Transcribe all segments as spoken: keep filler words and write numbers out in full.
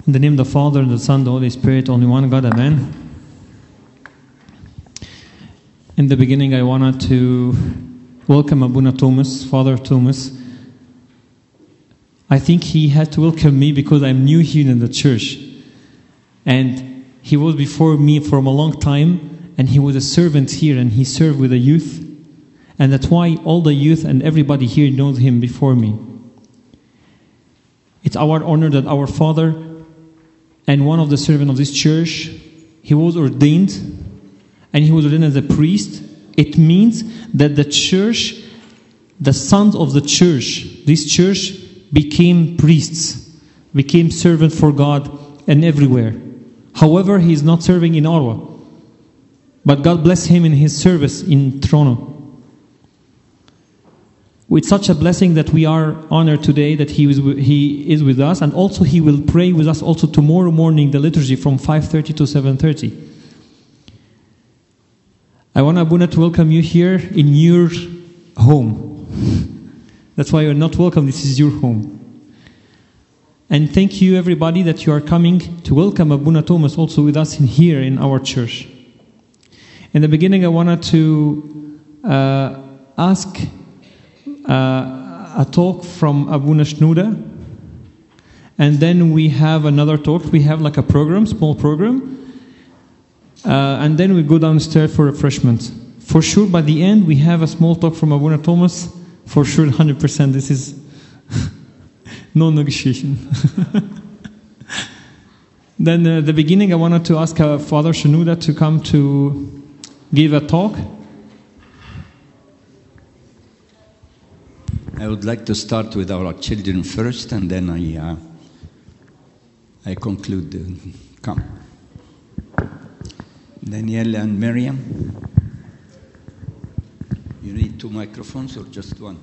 In the name of the Father, and the Son, and the Holy Spirit, only one God, Amen. In the beginning, I wanted to welcome Abuna Thomas, Father Thomas. I think he had to welcome me because I'm new here in the church. And he was before me for a long time, and he was a servant here, and he served with the youth. And that's why all the youth and everybody here knows him before me. It's our honor that our father and one of the servants of this church, he was ordained, and he was ordained as a priest. It means that the church, the sons of the church, this church became priests, became servants for God and everywhere. However, he is not serving in Ottawa, but God bless him in his service in Toronto. It's such a blessing that we are honored today that he is, he is with us, and also he will pray with us also tomorrow morning, the liturgy from five thirty to seven thirty. I want Abuna to welcome you here in your home. That's why you're not welcome, this is your home. And thank you everybody that you are coming to welcome Abuna Thomas also with us in here in our church. In the beginning I wanted to uh, ask Uh, a talk from Abuna Shnuda, and then we have another talk. We have like a program, small program, uh, and then we go downstairs for refreshment. For sure, by the end, we have a small talk from Abuna Thomas. For sure, one hundred percent. This is no negotiation. Then, uh, the beginning, I wanted to ask uh, Father Shnuda to come to give a talk. I would like to start with our children first, and then I uh, I conclude. Uh, come. Danielle and Miriam. You need two microphones or just one?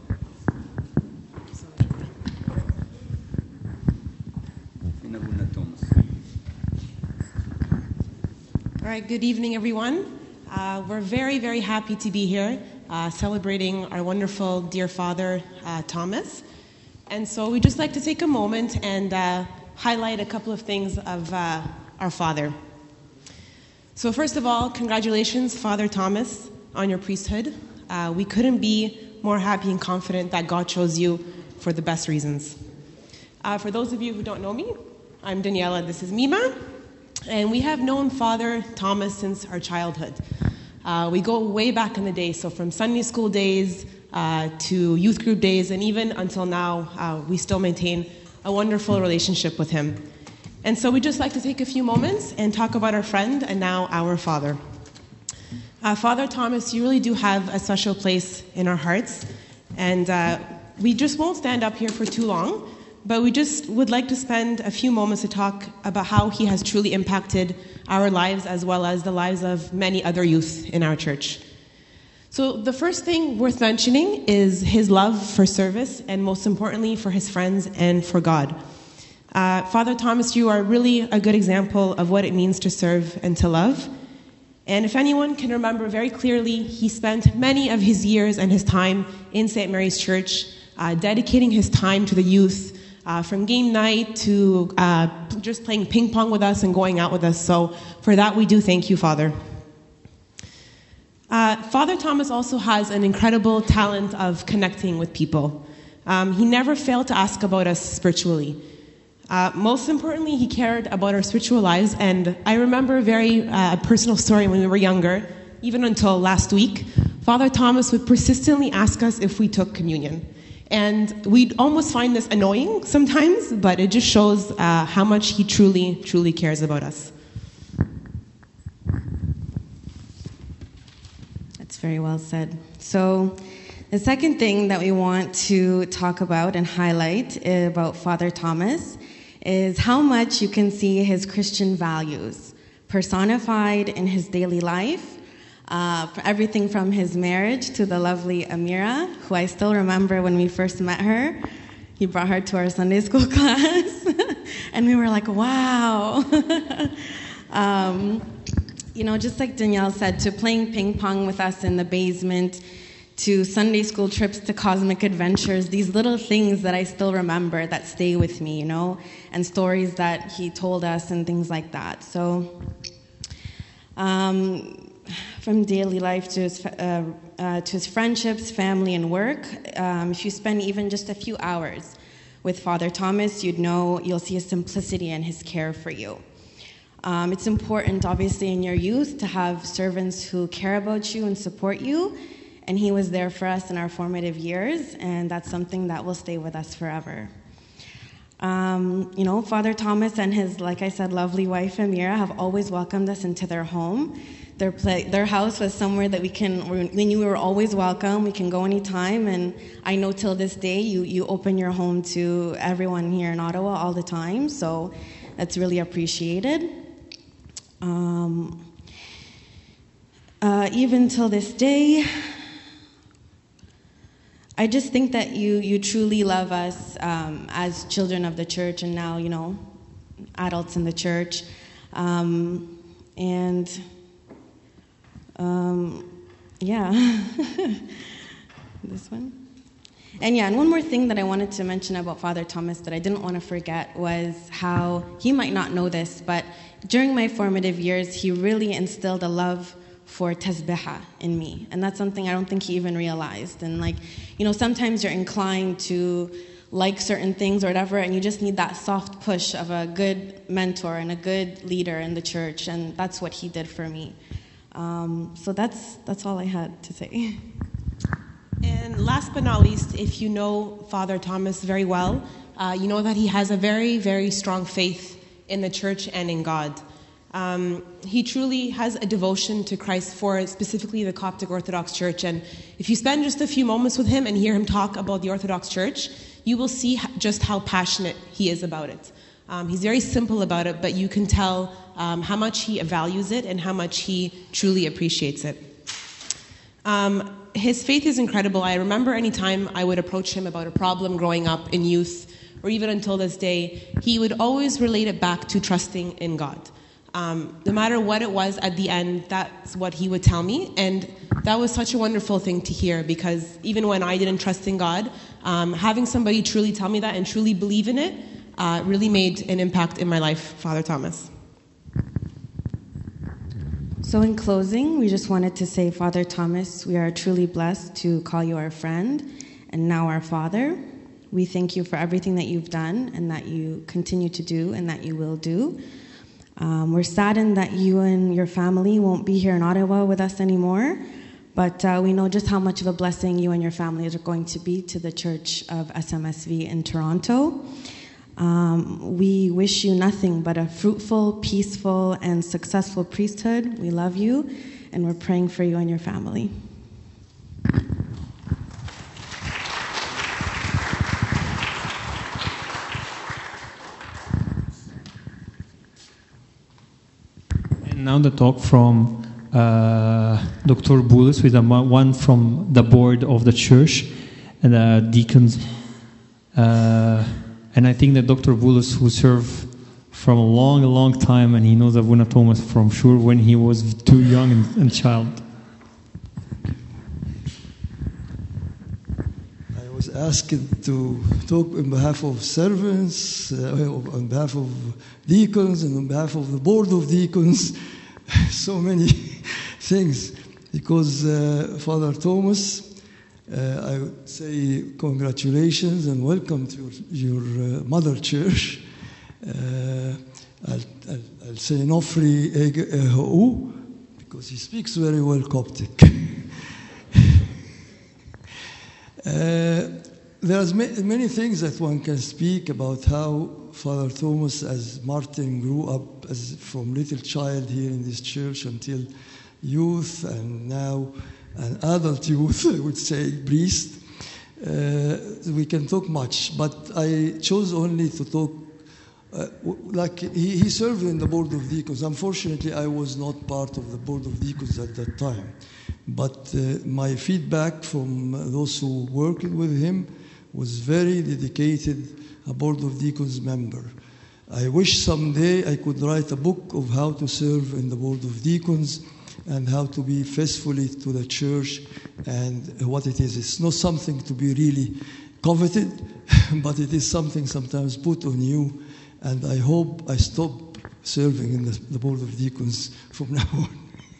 All right, good evening, everyone. Uh, we're very, very happy to be here. Uh, celebrating our wonderful dear father, uh, Thomas. And so we'd just like to take a moment and uh, highlight a couple of things of uh, our father. So first of all, congratulations, Father Thomas, on your priesthood. Uh, we couldn't be more happy and confident that God chose you for the best reasons. Uh, for those of you who don't know me, I'm Daniela, this is Mima, and we have known Father Thomas since our childhood. Uh, we go way back in the day, so from Sunday school days uh, to youth group days, and even until now, uh, we still maintain a wonderful relationship with him. And so we'd just like to take a few moments and talk about our friend and now our father. Uh, Father Thomas, you really do have a special place in our hearts, and uh, we just won't stand up here for too long, but we just would like to spend a few moments to talk about how he has truly impacted our lives as well as the lives of many other youth in our church. So the first thing worth mentioning is his love for service, and most importantly for his friends and for God. Uh, Father Thomas, you are really a good example of what it means to serve and to love. And if anyone can remember very clearly, he spent many of his years and his time in Saint Mary's Church, uh, dedicating his time to the youth, Uh, from game night to uh, just playing ping pong with us and going out with us. So for that, we do thank you, Father. Uh, Father Thomas also has an incredible talent of connecting with people. Um, he never failed to ask about us spiritually. Uh, most importantly, he cared about our spiritual lives. And I remember a very uh, personal story when we were younger, even until last week. Father Thomas would persistently ask us if we took communion. And we'd almost find this annoying sometimes, but it just shows uh, how much he truly, truly cares about us. That's very well said. So the second thing that we want to talk about and highlight about Father Thomas is how much you can see his Christian values personified in his daily life. Uh, everything from his marriage to the lovely Amira, who I still remember when we first met her. He brought her to our Sunday school class, and we were like, wow. um, you know, just like Danielle said, to playing ping pong with us in the basement, to Sunday school trips to Cosmic Adventures, these little things that I still remember that stay with me, you know, and stories that he told us and things like that. So um, from daily life to his, uh, uh, to his friendships, family, and work, um, if you spend even just a few hours with Father Thomas, you'd know, you'll see his simplicity and his care for you. Um, it's important, obviously, in your youth to have servants who care about you and support you. And he was there for us in our formative years, and that's something that will stay with us forever. Um, you know, Father Thomas and his, like I said, lovely wife Amira have always welcomed us into their home. Their play, their house was somewhere that we can, we knew we were always welcome. We can go anytime, and I know till this day you you open your home to everyone here in Ottawa all the time. So that's really appreciated. Um, uh, even till this day, I just think that you you truly love us um, as children of the church, and now, you know, adults in the church. Um, and, um, yeah, this one. And yeah, and one more thing that I wanted to mention about Father Thomas that I didn't want to forget was how, he might not know this, but during my formative years, he really instilled a love for tasbiha in me. And that's something I don't think he even realized. And like, you know, sometimes you're inclined to like certain things or whatever, and you just need that soft push of a good mentor and a good leader in the church. And that's what he did for me. Um, so that's that's all I had to say. And last but not least, if you know Father Thomas very well, uh, you know that he has a very, very strong faith in the church and in God. Um, he truly has a devotion to Christ for specifically the Coptic Orthodox Church. And if you spend just a few moments with him and hear him talk about the Orthodox Church, you will see just how passionate he is about it. Um, he's very simple about it, but you can tell um, how much he values it and how much he truly appreciates it. Um, his faith is incredible. I remember any time I would approach him about a problem growing up in youth, or even until this day, he would always relate it back to trusting in God. Um, no matter what it was at the end, that's what he would tell me. And that was such a wonderful thing to hear, because even when I didn't trust in God, um, having somebody truly tell me that and truly believe in it uh, really made an impact in my life, Father Thomas. So in closing, we just wanted to say, Father Thomas, we are truly blessed to call you our friend and now our Father. We thank you for everything that you've done and that you continue to do and that you will do. Um, we're saddened that you and your family won't be here in Ottawa with us anymore, but uh, we know just how much of a blessing you and your family are going to be to the Church of S M S V in Toronto. Um, we wish you nothing but a fruitful, peaceful, and successful priesthood. We love you, and we're praying for you and your family. And now the talk from uh, Doctor Boulos, with a, one from the board of the church and the deacons. Uh, And I think that Doctor Boulos, who served from a long, a long time, and he knows Abuna Thomas from sure when he was too young and, and child. I was asked to talk on behalf of servants, uh, on behalf of deacons, and on behalf of the board of deacons. So many things, because uh, Father Thomas, Uh, I would say congratulations and welcome to your, your uh, mother church. Uh, I'll, I'll, I'll say Nofri Ehu, because he speaks very well Coptic. uh, there's ma- many things that one can speak about how Father Thomas, as Martin, grew up as from little child here in this church until youth, and now an adult youth, I would say, priest. Uh, we can talk much, but I chose only to talk, uh, like he, he served in the Board of Deacons. Unfortunately, I was not part of the Board of Deacons at that time. But uh, my feedback from those who worked with him was very dedicated, a Board of Deacons member. I wish someday I could write a book of how to serve in the Board of Deacons, and how to be faithfully to the church and what it is. It's not something to be really coveted, but it is something sometimes put on you, and I hope I stop serving in the, the Board of Deacons from now on.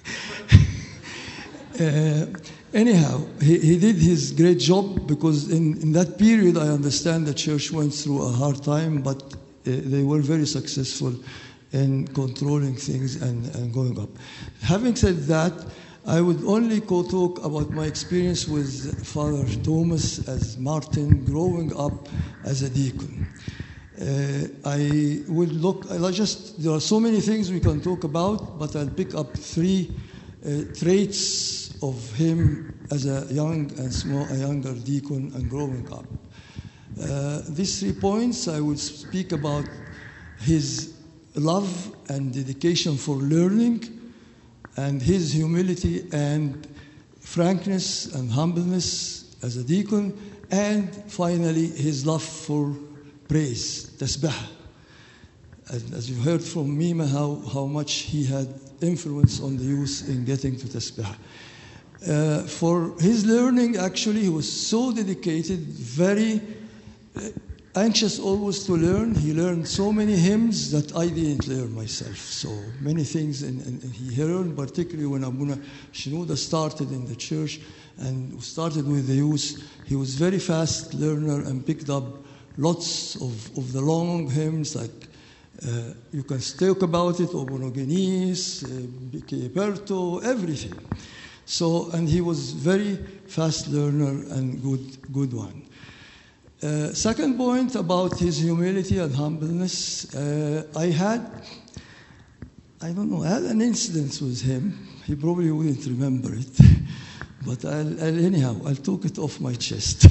uh, anyhow, he, he did his great job, because in, in that period I understand the church went through a hard time, but uh, they were very successful in controlling things and, and going up. Having said that, I would only go talk about my experience with Father Thomas as Martin growing up as a deacon. Uh, I will look, I just, there are so many things we can talk about, but I'll pick up three uh, traits of him as a young and small, a younger deacon and growing up. Uh, these three points, I will speak about his love and dedication for learning, and his humility and frankness and humbleness as a deacon, and finally his love for praise, tasbih. As, as you heard from Mima, how, how much he had influence on the youth in getting to tasbih. Uh, for his learning, actually, he was so dedicated, very uh, anxious always to learn. He learned so many hymns that I didn't learn myself. So many things, and, and he learned particularly when Abuna Shenouda started in the church and started with the youth. He was very fast learner and picked up lots of, of the long hymns, like uh, you can talk about it, Obonogenes, uh, Bike Perto, everything. So, and he was very fast learner and good, good one. Uh, second point about his humility and humbleness, uh, I had, I don't know, I had an incident with him. He probably wouldn't remember it, but I'll, I'll, anyhow, I'll talk it off my chest.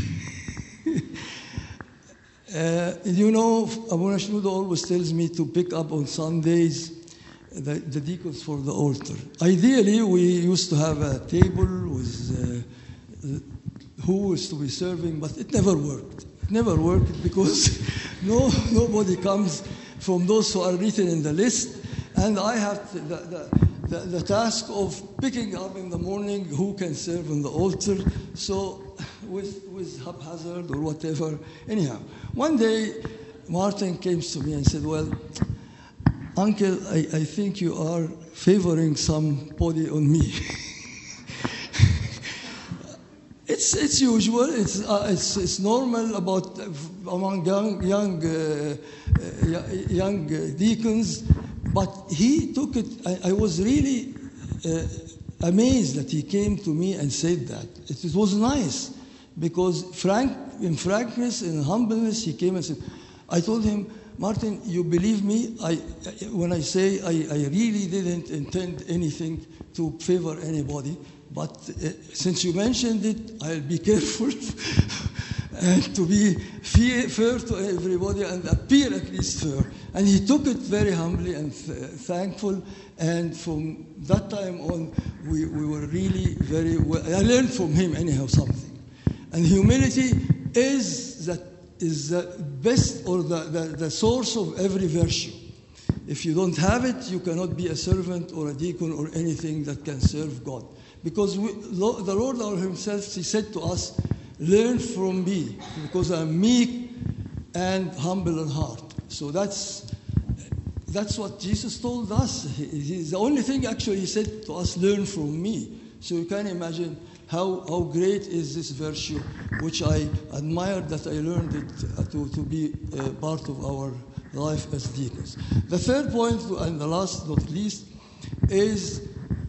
uh, you know, Abuna Shenouda always tells me to pick up on Sundays the, the deacons for the altar. Ideally, we used to have a table with uh, who was to be serving, but it never worked. Never worked because no nobody comes from those who are written in the list, and I have the, the, the, the task of picking up in the morning who can serve on the altar. So with with haphazard or whatever. Anyhow, one day Martin came to me and said, "Well, Uncle, I, I think you are favoring somebody on me." It's, it's usual, it's, uh, it's, it's normal about uh, among young, young, uh, uh, young deacons, but he took it, I, I was really uh, amazed that he came to me and said that. It, it was nice, because frank, in frankness and humbleness, he came and said, I told him, Martin, you believe me, I, when I say I, I really didn't intend anything to favor anybody, but uh, since you mentioned it, I'll be careful and to be fair, fair to everybody and appear at least fair. And he took it very humbly and th- thankful. And from that time on, we, we were really very well. I learned from him anyhow something. And humility is that is the best or the, the, the source of every virtue. If you don't have it, you cannot be a servant or a deacon or anything that can serve God. Because we, the Lord himself, he said to us, learn from me, because I'm meek and humble in heart. So that's, that's what Jesus told us. He, he's the only thing actually he said to us, learn from me. So you can imagine how, how great is this virtue, which I admired that I learned it to, to be uh, part of our life as deacons. The third point, and the last not least, is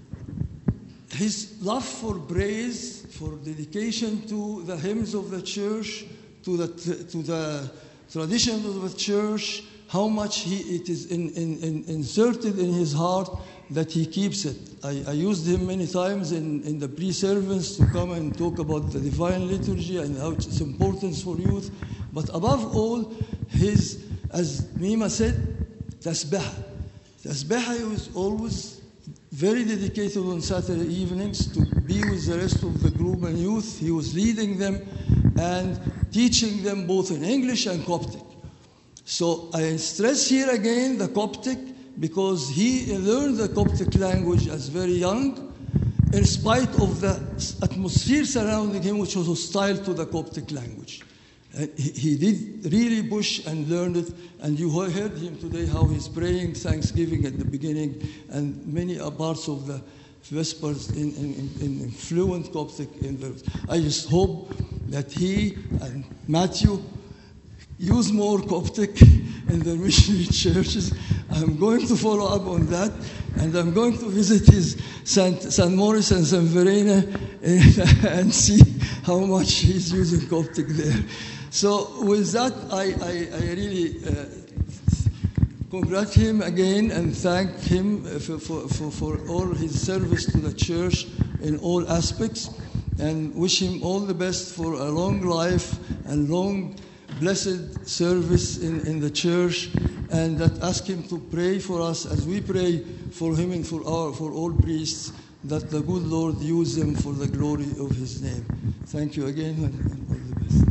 his love for praise, for dedication to the hymns of the church, to the, to the tradition of the church, how much he, it is in, in, in inserted in his heart that he keeps it. I, I used him many times in, in the pre-service to come and talk about the divine liturgy and how its importance for youth. But above all, his, as Mima said, tasbih. Tasbih is always very dedicated on Saturday evenings to be with the rest of the group and youth. He was leading them and teaching them both in English and Coptic. So I stress here again the Coptic, because he learned the Coptic language as very young, in spite of the atmosphere surrounding him, which was hostile to the Coptic language. Uh, he, he did really push and learn it, and you heard him today how he's praying Thanksgiving at the beginning, and many parts of the Vespers in, in, in, in fluent Coptic in verbs. I just hope that he and Matthew use more Coptic in their missionary churches. I'm going to follow up on that, and I'm going to visit his Saint Saint Maurice and Saint Verena and see how much he's using Coptic there. So with that, I, I, I really uh, congratulate him again and thank him for, for, for, for all his service to the church in all aspects, and wish him all the best for a long life and long blessed service in, in the church, and that ask him to pray for us as we pray for him and for our for all priests, that the good Lord use them for the glory of his name. Thank you again, and, and all the best.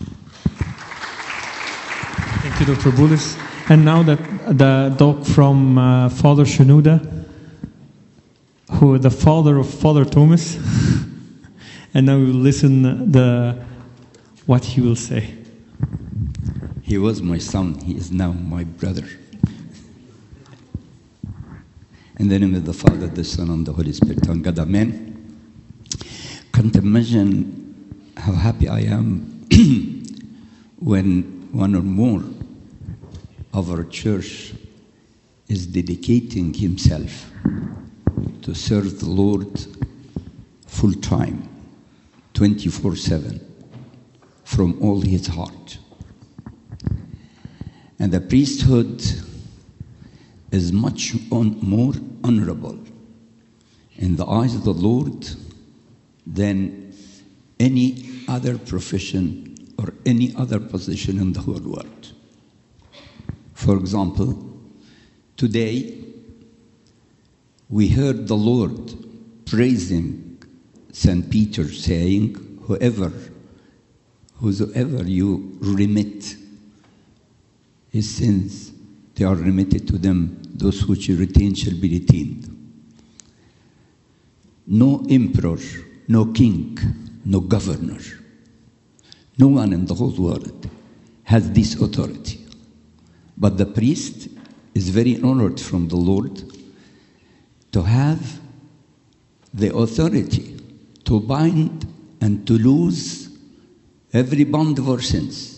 Thank you, Doctor Boulos. And now that the talk from uh, Father Shenouda, who the father of Father Thomas, and now we will listen the what he will say. He was my son, he is now my brother. In the name of the Father, the Son, and the Holy Spirit, and God, amen. Can't imagine how happy I am when one or more of our church is dedicating himself to serve the Lord full time, twenty-four seven, from all his heart. And the priesthood is much on, more honorable in the eyes of the Lord than any other profession or any other position in the whole world. For example, today we heard the Lord praising Saint Peter, saying, whoever, whosoever you remit his sins, they are remitted to them. Those which you retain shall be retained. No emperor, no king, no governor, no one in the whole world has this authority. But the priest is very honored from the Lord to have the authority to bind and to loose every bond of our sins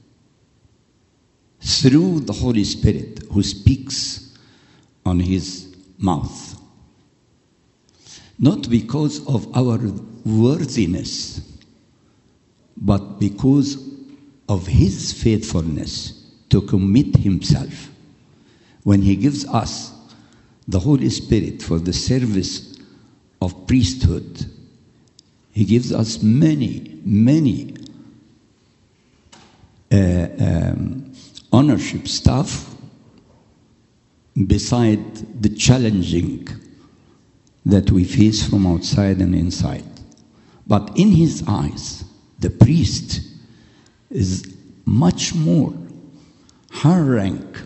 through the Holy Spirit who speaks on his mouth. Not because of our worthiness, but because of his faithfulness to commit himself. When he gives us the Holy Spirit for the service of priesthood, he gives us many, many uh, um, ownership stuff beside the challenging that we face from outside and inside. But in his eyes, the priest is much more higher rank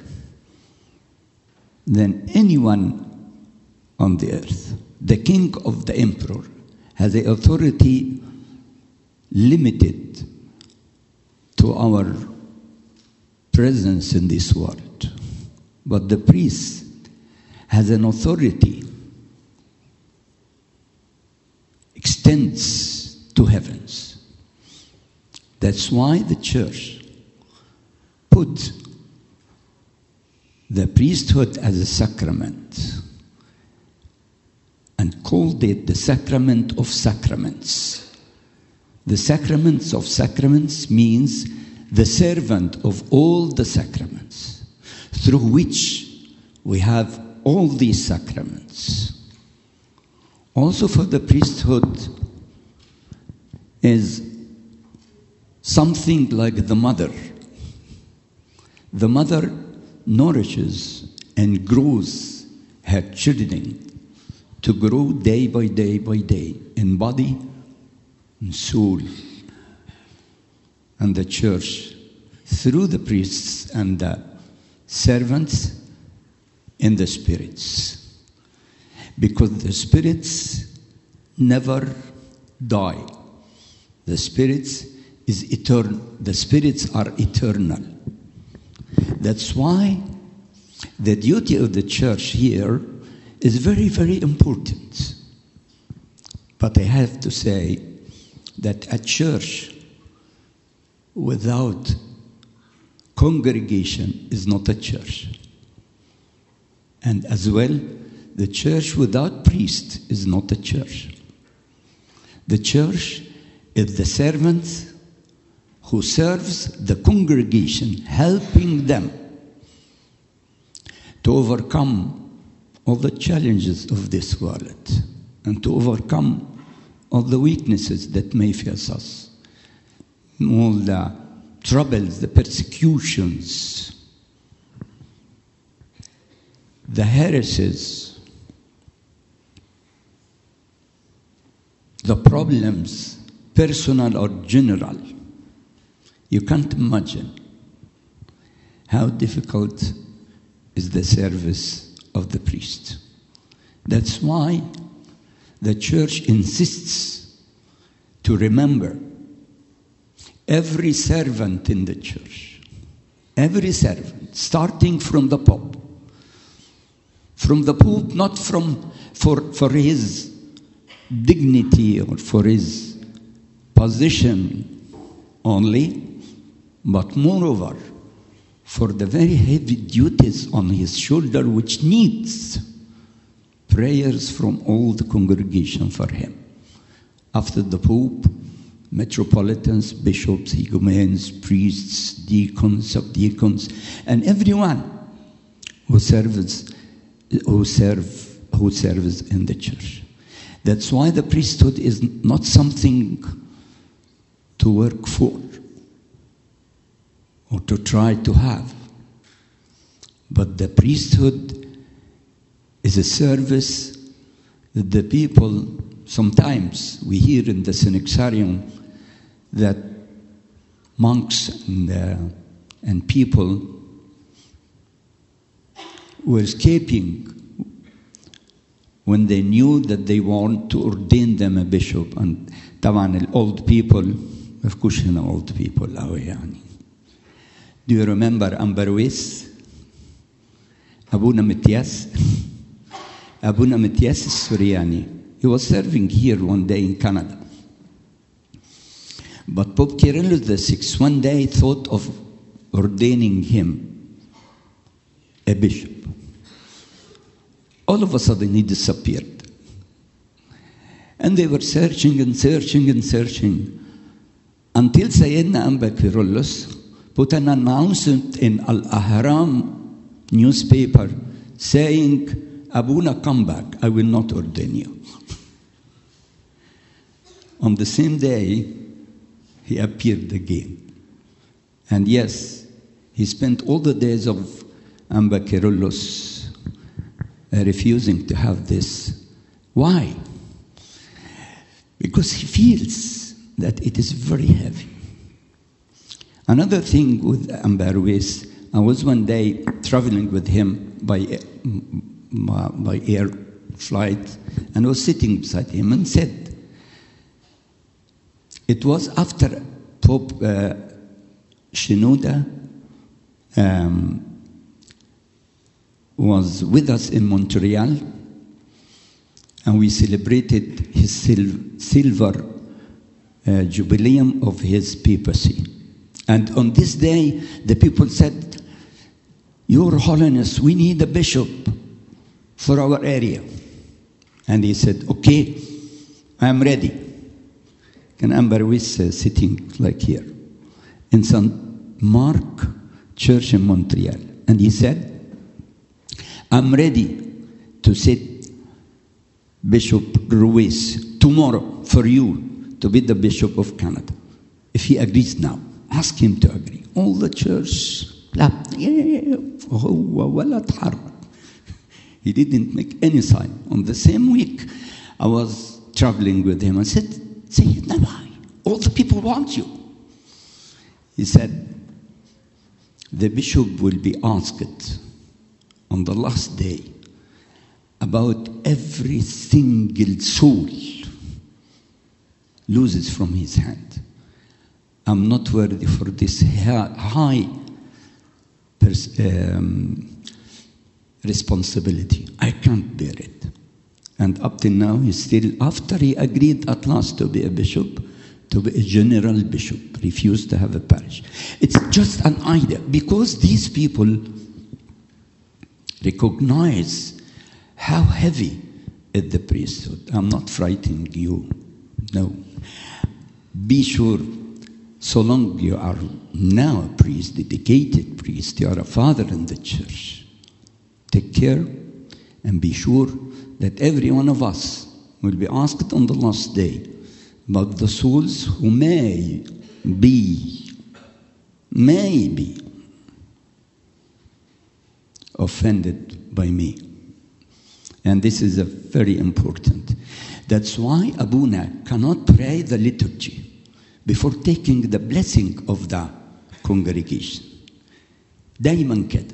than anyone on the earth. The king of the emperor has the authority limited to our presence in this world. But the priest has an authority extends to heavens. That's why the church put the priesthood as a sacrament and called it the sacrament of sacraments. The sacraments of sacraments means the servant of all the sacraments, through which we have all these sacraments. Also for the priesthood is something like the mother. The mother nourishes and grows her children to grow day by day by day in body and soul. And the church, through the priests and the servants, in the spirits. Because the spirits never die. The spirits is eternal. The spirits are eternal. That's why the duty of the church here is very, very important. But I have to say that a church without congregation is not a church. And as well, the church without priest is not a church. The church is the servant who serves the congregation, helping them to overcome all the challenges of this world and to overcome all the weaknesses that may face us, all the troubles, the persecutions, the heresies, the problems, personal or general. You can't imagine how difficult is the service of the priest. That's why the church insists to remember every servant in the church, every servant, starting from the Pope. From the Pope, not from for, for his dignity or for his position only, but moreover, for the very heavy duties on his shoulder, which needs prayers from all the congregation for him. After the Pope, metropolitans, bishops, igumens, priests, deacons, subdeacons, and everyone who serves, who serve, who serves in the church. That's why the priesthood is not something to work for or to try to have. But the priesthood is a service that the people, sometimes we hear in the Synaxarium that monks and, uh, and people were escaping when they knew that they want to ordain them a bishop. And طبعا old people, ما فيكوش هنا old people أوي يعني. Do you remember Ambarwis? Abuna Matthias? Abuna Matthias Suryani. He was serving here one day in Canada. But Pope Kyrillus the sixth one day thought of ordaining him a bishop. All of a sudden he disappeared. And they were searching and searching and searching until Sayyidina Amba Kyrillus put an announcement in Al-Ahram newspaper saying, Abuna, come back, I will not ordain you. On the same day, he appeared again. And yes, he spent all the days of Amba Kyrillus uh, refusing to have this. Why? Because he feels that it is very heavy. Another thing with Ambarwis, I was one day traveling with him by, by air flight, and I was sitting beside him and said, it was after Pope uh, Shenouda um, was with us in Montreal, and we celebrated his sil- silver uh, jubileum of his papacy. And on this day, the people said, Your Holiness, we need a bishop for our area. And he said, okay, I am ready. And Ambarwis uh, sitting like here in Saint Mark Church in Montreal. And he said, I'm ready to set Bishop Ruiz tomorrow for you to be the Bishop of Canada. If he agrees now, ask him to agree. All the church, he didn't make any sign. On the same week, I was traveling with him. I said, say it now. All the people want you. He said, the bishop will be asked on the last day about every single soul loses from his hand. I'm not worthy for this high pers- um, responsibility. I can't bear it. And up till now, he still, after he agreed at last to be a bishop, to be a general bishop, refused to have a parish. It's just an idea, because these people recognize how heavy is the priesthood. I'm not frightening you, no. Be sure, so long you are now a priest, dedicated priest, you are a father in the church, take care and be sure that every one of us will be asked on the last day about the souls who may be, may be offended by me. And this is a very important. That's why Abuna cannot pray the liturgy before taking the blessing of the congregation. دايما كده.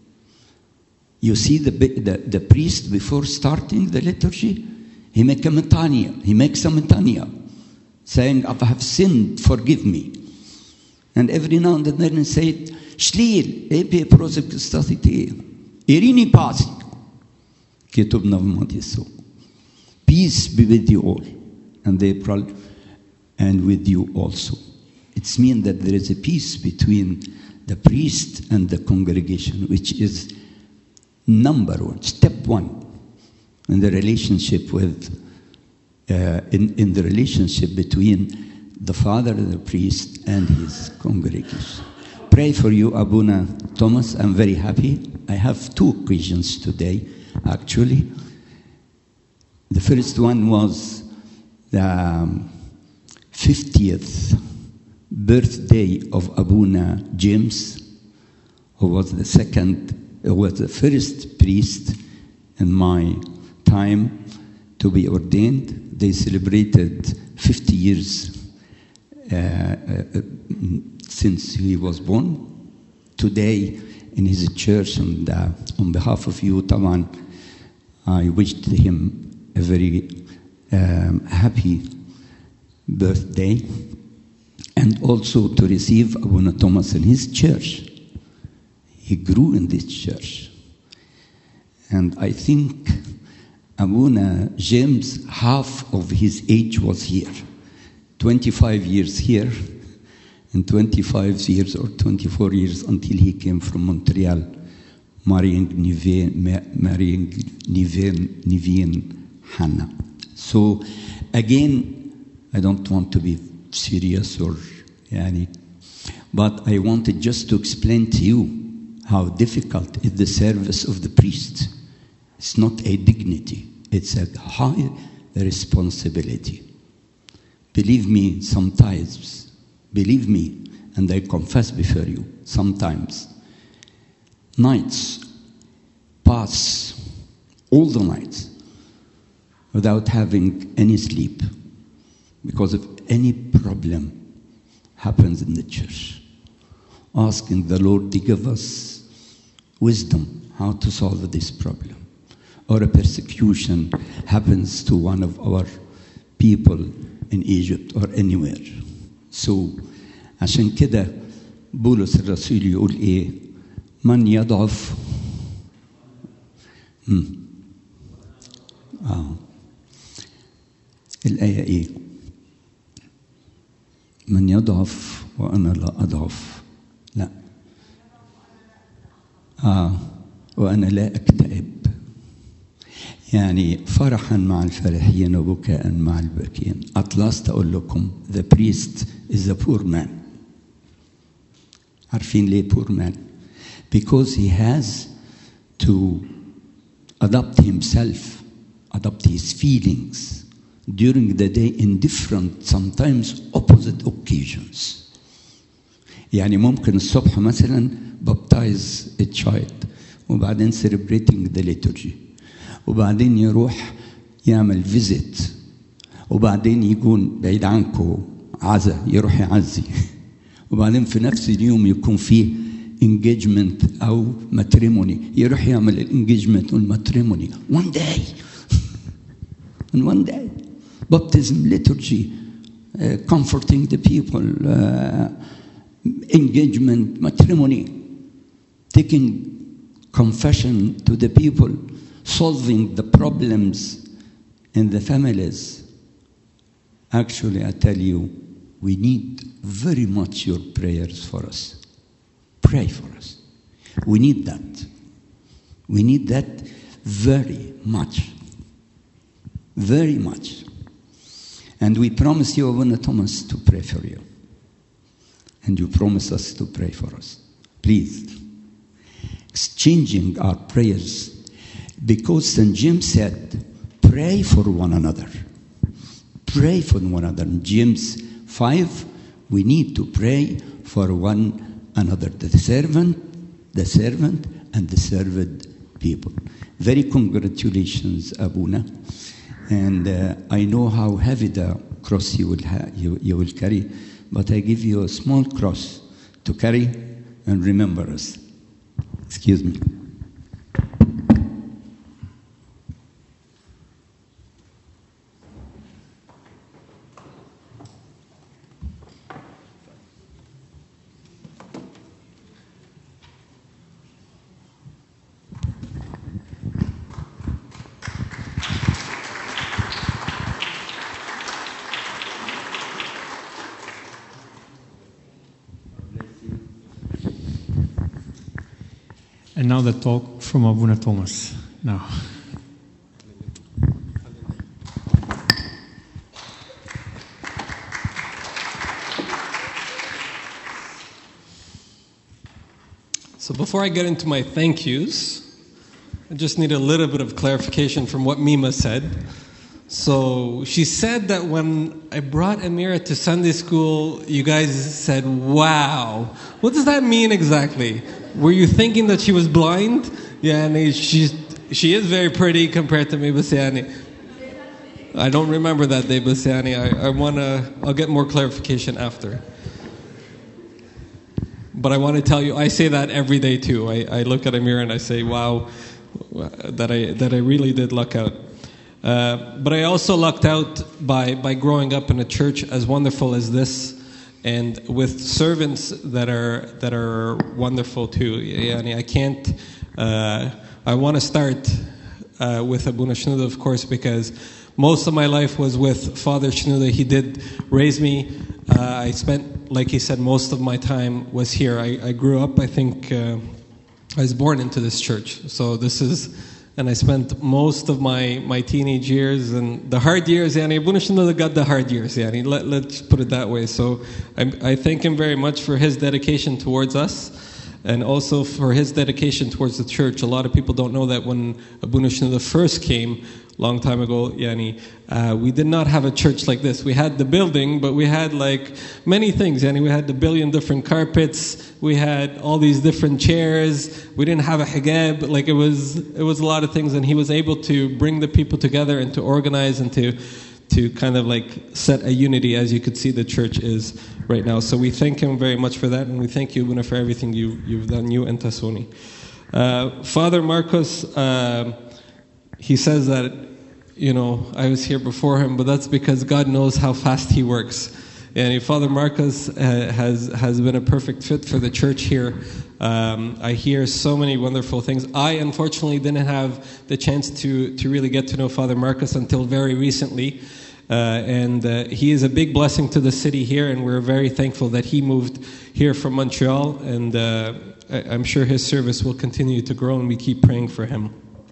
You see the, the, the priest before starting the liturgy, he makes a metania, he makes a metania, saying, I have sinned, forgive me. And every now and then he said, Shlil, epe prosepkistati, irini pasi, ketubna vmatiso. Peace be with you all, and they and with you also. It means that there is a peace between the priest and the congregation, which is number one, step one in the relationship with, uh, in, in the relationship between the father, the priest, and his congregation. Pray for you, Abuna Thomas. I'm very happy. I have two occasions today, actually. The first one was the fiftieth birthday of Abuna James, who was the second, was the first priest in my time to be ordained. They celebrated fifty years uh, uh, since he was born. Today, in his church, and uh, on behalf of you, Taman, I wished him a very um, happy birthday, and also to receive Abuna Thomas in his church. He grew in this church. And I think Abuna James, half of his age was here. twenty-five years here, and twenty-five years or twenty-four years until he came from Montreal, marrying Niveen, marrying Niveen, Niveen Hannah. So again, I don't want to be serious or yani, but I wanted just to explain to you how difficult is the service of the priest. It's not a dignity, it's a high responsibility. Believe me, sometimes, believe me, and I confess before you, sometimes nights pass, all the nights, without having any sleep, because of any problem happens in the church. Asking the Lord to give us wisdom how to solve this problem. Or a persecution happens to one of our people in Egypt or anywhere. So, عشان كده بولس الرسول يقول إيه؟ من يضعف مم. آه. الآية إيه؟ من يضعف وأنا لا أضعف. لا. آه. وأنا لا أكتئب. يعني فرحا مع الفرحين وبكاء مع الباكين. At last أقول لكم, the priest is a poor man. عارفين ليه poor man? Because he has to adapt himself, adapt his feelings during the day in different, sometimes opposite occasions. يعني ممكن الصبح مثلا baptize a child وبعدين celebrating the liturgy وبعدين يروح يعمل visit وبعدين يكون بعيد عنكم عزا يروح يعزي وبعدين في نفس اليوم يكون فيه engagement أو matrimony. يروح يعمل الانجيجمنت والmatrimony one day. In one day. Baptism, liturgy, uh, comforting the people, uh, engagement, matrimony, taking confession to the people, solving the problems in the families. Actually, I tell you, we need very much your prayers for us. Pray for us. We need that. We need that very much. Very much. And we promise you, Abuna Thomas, to pray for you. And you promise us to pray for us. Please. Exchanging our prayers. Because Saint James said, pray for one another. Pray for one another. In James five, we need to pray for one another, the servant, the servant, and the served people. Very congratulations, Abuna. And uh, I know how heavy the cross you will, ha- you, you will carry, but I give you a small cross to carry and remember us. Excuse me. And now the talk from Abuna Thomas. Now. So before I get into my thank yous, I just need a little bit of clarification from what Mima said. So she said that when I brought Amira to Sunday school, you guys said, wow. What does that mean exactly? Were you thinking that she was blind? Yeah, and she's, she is very pretty compared to Mibasiani. I don't remember that day, Basiani. I, I want to, I'll get more clarification after. But I want to tell you, I say that every day too. I, I look at Amira and I say, wow, that I, that I really did luck out. Uh, but I also lucked out by, by growing up in a church as wonderful as this, and with servants that are that are wonderful too. Yani I can't. Uh, I want to start uh, with Abuna Shnuda, of course, because most of my life was with Father Shnuda. He did raise me. Uh, I spent, like he said, most of my time was here. I, I grew up. I think uh, I was born into this church. So this is. And I spent most of my, my teenage years and the hard years, yani Abuna Shnuda got the hard years, yani, Let, let's put it that way. So I, I thank him very much for his dedication towards us and also for his dedication towards the church. A lot of people don't know that when Abuna Shnuda first came, long time ago, yani, uh, we did not have a church like this. We had the building, but we had like many things. Yani, we had the billion different carpets. We had all these different chairs. We didn't have a hijab. Like it was, it was a lot of things. And he was able to bring the people together and to organize and to, to kind of like set a unity, as you could see the church is right now. So we thank him very much for that, and we thank you, Abuna, for everything you, you've done, you and Tasoni. Uh, Father Marcos. Uh, He says that, you know, I was here before him, but that's because God knows how fast he works. And Father Marcos uh, has has been a perfect fit for the church here. Um, I hear so many wonderful things. I, unfortunately, didn't have the chance to, to really get to know Father Marcos until very recently. Uh, and uh, he is a big blessing to the city here, and we're very thankful that he moved here from Montreal. And uh, I, I'm sure his service will continue to grow, and we keep praying for him.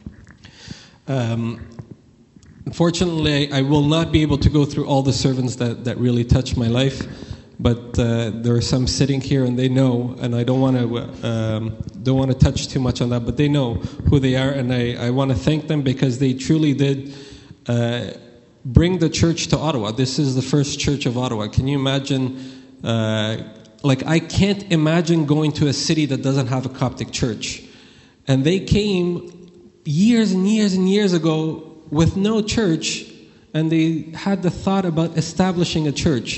Um, unfortunately, I will not be able to go through all the servants that, that really touched my life, but uh, there are some sitting here and they know, and I don't want to um, don't want to touch too much on that, but they know who they are, and I, I want to thank them because they truly did uh, bring the church to Ottawa. This is the first church of Ottawa. Can you imagine? Uh, like I can't imagine going to a city that doesn't have a Coptic church, and they came years and years and years ago with no church, and they had the thought about establishing a church.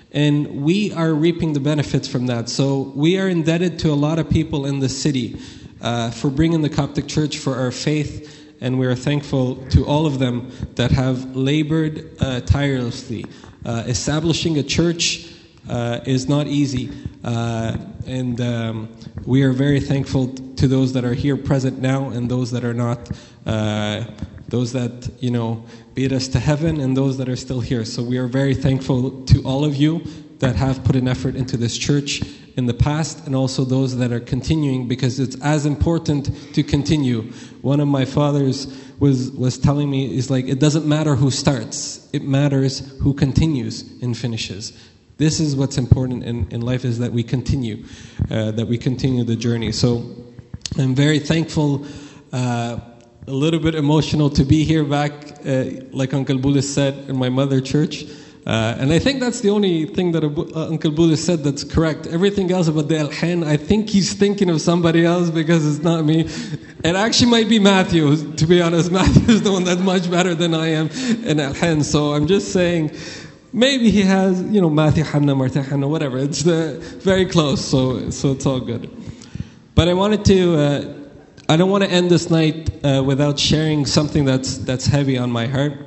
And we are reaping the benefits from that. So we are indebted to a lot of people in the city uh, for bringing the Coptic Church, for our faith. And we are thankful to all of them that have labored uh, tirelessly. Uh, establishing a church uh, is not easy. Uh, and um, we are very thankful to those that are here present now and those that are not. Uh, those that, you know, beat us to heaven and those that are still here. So we are very thankful to all of you that have put an effort into this church in the past and also those that are continuing, because it's as important to continue. One of my fathers was, was telling me, is like, it doesn't matter who starts, it matters who continues and finishes. This is what's important in, in life, is that we continue, uh, that we continue the journey. So I'm very thankful, uh, a little bit emotional to be here back, uh, like Uncle Bullis said, in my mother church. Uh, and I think that's the only thing that uh, Uncle Bullis said that's correct. Everything else about the Alhan, I think he's thinking of somebody else because it's not me. It actually might be Matthew, to be honest. Matthew is the one that's much better than I am in Alhan. So I'm just saying, maybe he has, you know, Matthew Hanna, Martha Hanna, whatever. It's the, very close, so so it's all good. But I wanted to... Uh, I don't want to end this night uh, without sharing something that's that's heavy on my heart.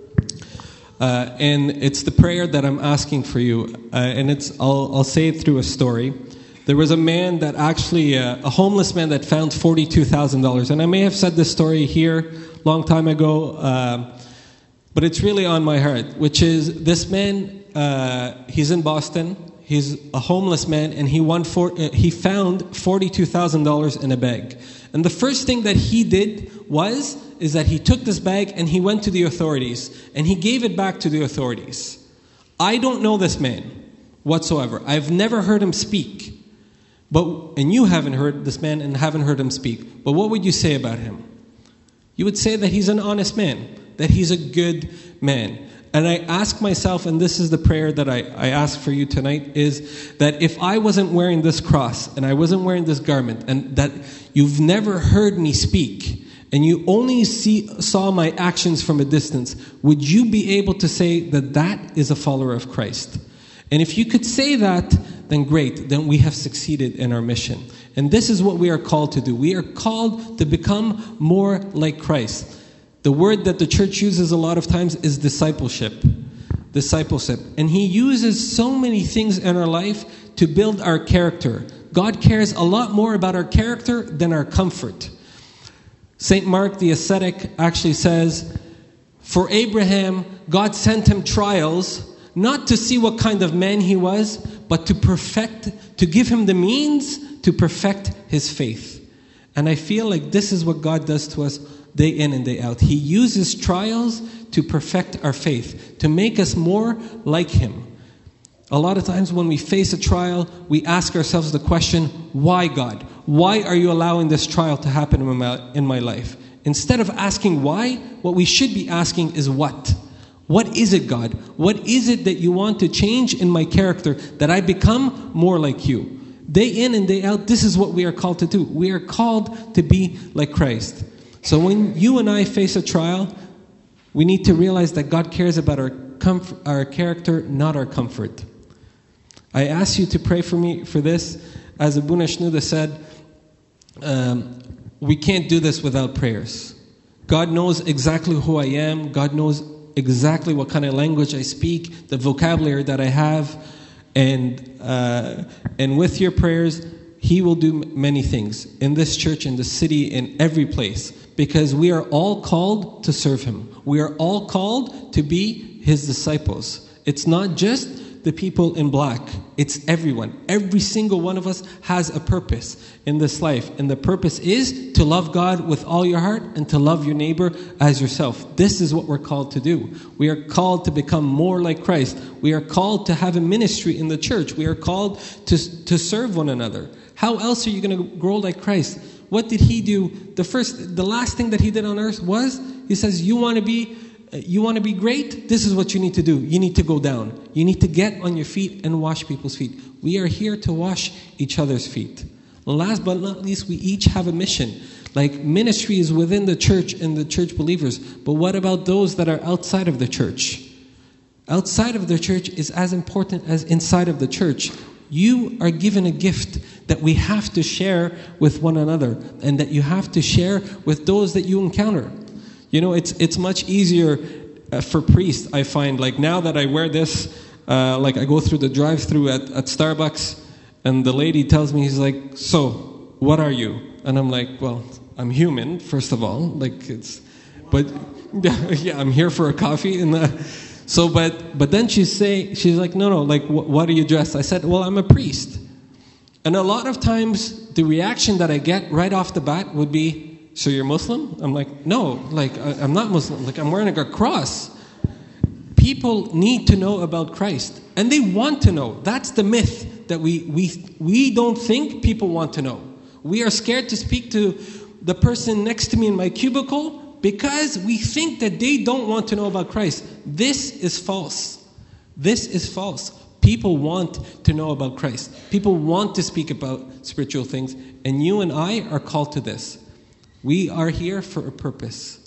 Uh, and it's the prayer that I'm asking for you. Uh, and it's I'll, I'll say it through a story. There was a man that actually, uh, a homeless man that found forty-two thousand dollars. And I may have said this story here a long time ago, uh, but it's really on my heart, which is this man, uh, he's in Boston. He's a homeless man, and he won for, uh, he found forty-two thousand dollars in a bag. And the first thing that he did was, is that he took this bag and he went to the authorities and he gave it back to the authorities. I don't know this man whatsoever. I've never heard him speak. But, and you haven't heard this man and haven't heard him speak. But what would you say about him? You would say that he's an honest man, that he's a good man. And I ask myself, and this is the prayer that I, I ask for you tonight, is that if I wasn't wearing this cross and I wasn't wearing this garment, and that you've never heard me speak, and you only see, saw my actions from a distance, would you be able to say that that is a follower of Christ? And if you could say that, then great, then we have succeeded in our mission. And this is what we are called to do. We are called to become more like Christ. The word that the church uses a lot of times is discipleship. Discipleship. And he uses so many things in our life to build our character. God cares a lot more about our character than our comfort. Saint Mark the ascetic actually says, for Abraham, God sent him trials, not to see what kind of man he was, but to perfect, to give him the means to perfect his faith. And I feel like this is what God does to us day in and day out. He uses trials to perfect our faith, to make us more like him. A lot of times when we face a trial, we ask ourselves the question, why God? Why are you allowing this trial to happen in my, in my life? Instead of asking why, what we should be asking is what? What is it, God? What is it that you want to change in my character, that I become more like you? Day in and day out, this is what we are called to do. We are called to be like Christ. So when you and I face a trial, we need to realize that God cares about our comfort, our character, not our comfort. I ask you to pray for me for this. As Abuna Shnuda said, um, we can't do this without prayers. God knows exactly who I am. God knows exactly what kind of language I speak, the vocabulary that I have. And uh, and with your prayers, He will do many things in this church, in the city, in every place. Because we are all called to serve Him. We are all called to be His disciples. It's not just the people in black. It's everyone. Every single one of us has a purpose in this life. And the purpose is to love God with all your heart and to love your neighbor as yourself. This is what we're called to do. We are called to become more like Christ. We are called to have a ministry in the church. We are called to, to serve one another. How else are you going to grow like Christ? What did He do? The first, the last thing that He did on earth was, He says, you want to be You want to be great? This is what you need to do. You need to go down. You need to get on your feet and wash people's feet. We are here to wash each other's feet. Last but not least, we each have a mission. Like ministry is within the church and the church believers. But what about those that are outside of the church? outside of the church is as important as inside of the church. You are given a gift that we have to share with one another, and that you have to share with those that you encounter. You know, it's it's much easier uh, for priests, I find. Like now that I wear this, uh, like I go through the drive-through at, at Starbucks, and the lady tells me, he's like, so, what are you? And I'm like, well, I'm human, first of all. Like it's, but yeah, I'm here for a coffee. And the, so, but but then she's say she's like, no, no, like, wh- what are you dressed? I said, well, I'm a priest. And a lot of times, the reaction that I get right off the bat would be, so you're Muslim? I'm like, no, like I, I'm not Muslim. Like I'm wearing a cross. People need to know about Christ, and they want to know. That's the myth that we we we don't think people want to know. We are scared to speak to the person next to me in my cubicle because we think that they don't want to know about Christ. This is false. This is false. People want to know about Christ. People want to speak about spiritual things, and you and I are called to this. We are here for a purpose.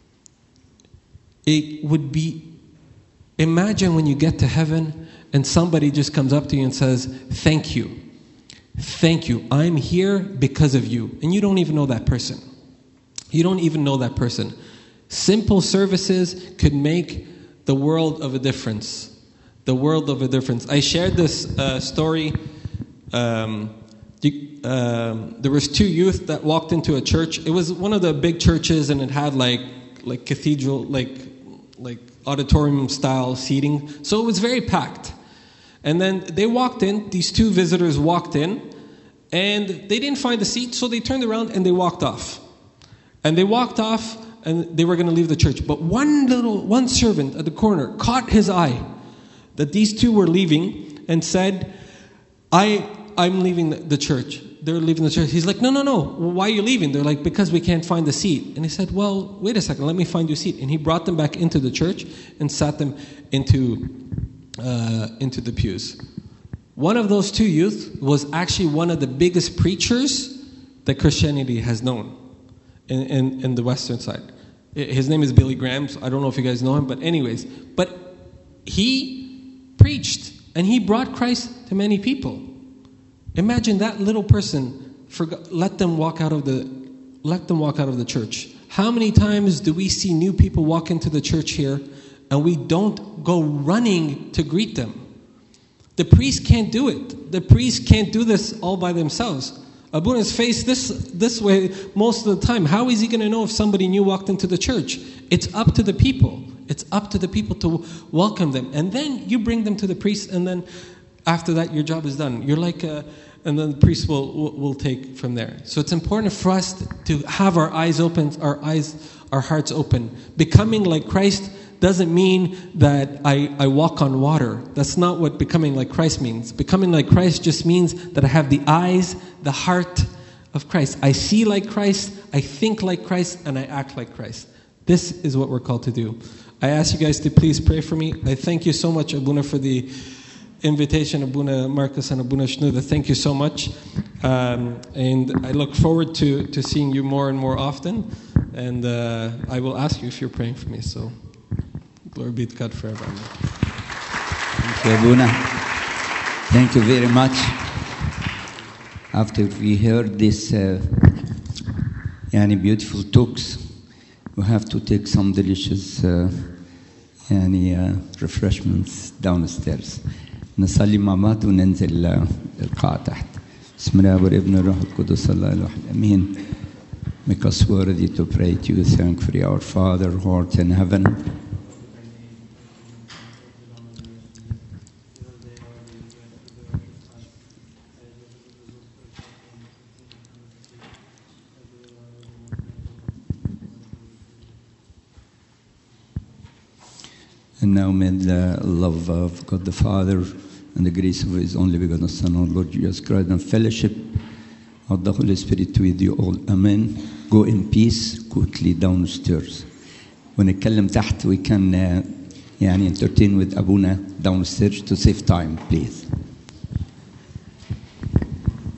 It would be, imagine when you get to heaven and somebody just comes up to you and says, thank you. Thank you. I'm here because of you. And you don't even know that person. You don't even know that person. Simple services could make the world of a difference. The world of a difference. I shared this uh, story. Um, you, um, there was two youth that walked into a church. It was one of the big churches, and it had like like cathedral, like like auditorium style seating. So it was very packed. And then they walked in, these two visitors walked in, and they didn't find a seat, so they turned around and they walked off. And they walked off, and they were going to leave the church. But one little, one servant at the corner caught his eye that these two were leaving and said, I, I'm leaving the, the church. They're leaving the church. He's like, no, no, no. Why are you leaving? They're like, because we can't find a seat. And he said, well, wait a second. Let me find you a seat. And he brought them back into the church and sat them into Uh, into the pews. One of those two youth was actually one of the biggest preachers that Christianity has known in, in, in the Western side. His name is Billy Graham. I don't know if you guys know him, but anyways. But he preached, and he brought Christ to many people. Imagine that little person forgot, let them walk out of the let them walk out of the church. How many times do we see new people walk into the church here, and we don't go running to greet them? The priest can't do it. The priest can't do this all by themselves. Abuna's face this this way most of the time. How is he going to know if somebody new walked into the church? It's up to the people. It's up to the people to welcome them. And then you bring them to the priest, and then after that, your job is done. You're like a, and then the priest will, will, will take from there. So it's important for us to have our eyes open, our eyes, our hearts open. Becoming like Christ doesn't mean that I, I walk on water. That's not what becoming like Christ means. Becoming like Christ just means that I have the eyes, the heart of Christ. I see like Christ, I think like Christ, and I act like Christ. This is what we're called to do. I ask you guys to please pray for me. I thank you so much, Abuna, for the invitation, Abuna Marcus and Abuna Shnuda. Thank you so much. Um, and I look forward to, to seeing you more and more often. And uh, I will ask you if you're praying for me. So glory be to God forever. Thank you, Abuna. Thank you very much. After we heard this uh, yani beautiful talks, we have to take some delicious uh, yani, uh, refreshments downstairs. نصلي مع بعض وننزل القاعة تحت. بسم الله والابن والروح القدس الله الواحد امين. Make us worthy to pray to you, thankfully, our Father who art in heaven. And now may the love of God the Father and the grace of His only begotten Son, our Lord Jesus Christ, and fellowship of the Holy Spirit with you all. Amen. Go in peace, quickly downstairs. ونتكلم تحت, we can uh, يعني entertain with Abuna downstairs to save time, please.